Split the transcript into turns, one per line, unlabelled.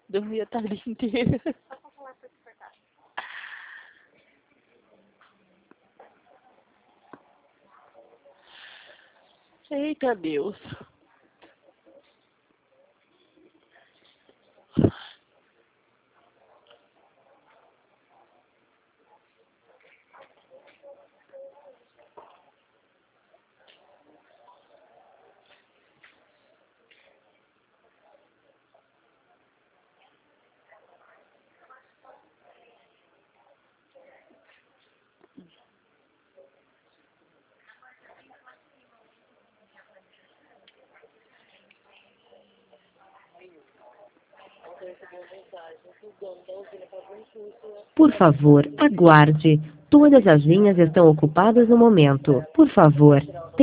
Dormi a tarde inteira. Eita Deus.
Por favor, aguarde. Todas as linhas estão ocupadas no momento. Por favor,